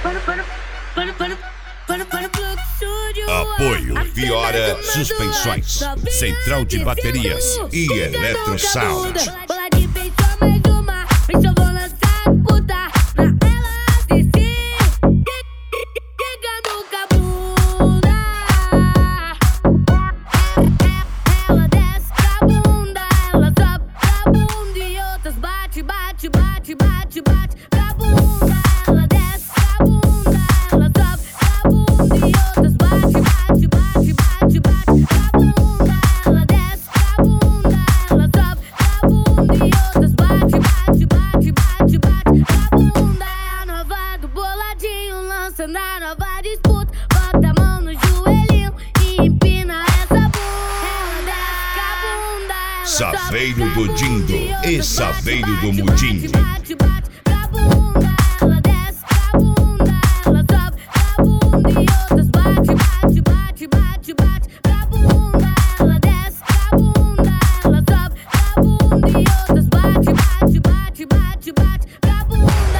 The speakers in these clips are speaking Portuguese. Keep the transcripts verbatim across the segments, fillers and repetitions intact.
Apoio Fiora Suspensões, Central de Baterias e Electro Sound. Bate, bate, bate, bate pra bunda. Ela desce pra bunda. Ela sobe pra bunda e outras bate, bate, bate, bate, bate pra bunda. Ela desce pra bunda. Ela sobe pra bunda e outras bate, bate, bate, bate, bate pra bunda. É a nova do boladinho, lança na nova disputa. Bota a mão no joelhinho e empina essa bunda. Ela desce pra bunda. Saveiro do Dindo e Saveiro do Mudinho. Bate, bate pra bunda, ela desce pra bunda, ela sobe pra bunda e outras bate, bate, bate, bate, bate pra bunda, ela desce pra bunda, ela sobe pra bunda e outras bate, bate, bate, bate, bate pra bunda.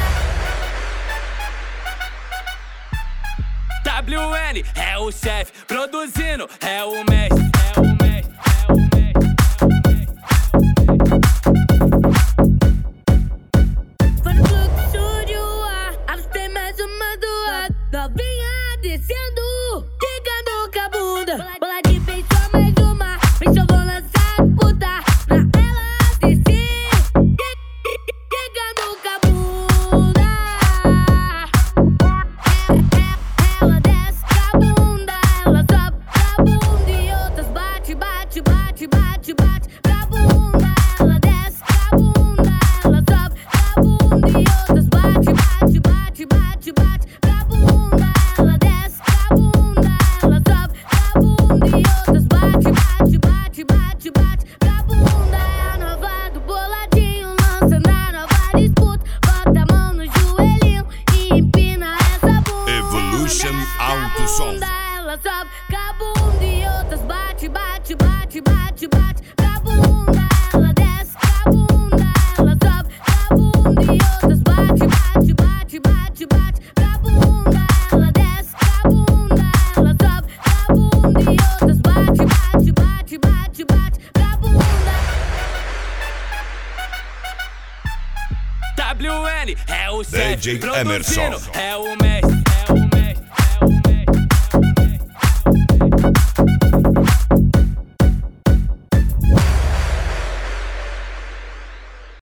W N é o chefe, produzindo é o mestre, é o mestre, é o mestre. Novinha descendo, ficando com a bunda. Bola de peixe, só mais uma. Peixe, eu vou lançar puta. Na ela descer, ficando com a bunda. Ela desce pra bunda. Ela sobe pra bunda e outras bate, bate, bate, bate, bate pra bunda. Ela desce pra bunda. Ela sobe pra bunda e outras bate, bate, bate, bate, bate pra bunda. Ela desce pra bunda, ela sobe pra bunda e outras bate, bate, bate, bate, bate pra bunda. É a nova do boladinho, lança na nova disputa. Bota a mão no joelhinho e empina essa bunda. Evolution Alto Som. Ela sobe pra bunda e outras bate, bate, bate, bate, bate pra bunda. Ela desce pra bunda, ela sobe pra bunda e outras bate, bate, bate, bate, bate pra bunda. Ela desce pra bunda, ela sobe pra bunda e outras bate, bate, bate, bate, bate pra bunda. W N é o chefe, D J produzindo Emerson. é o mestre.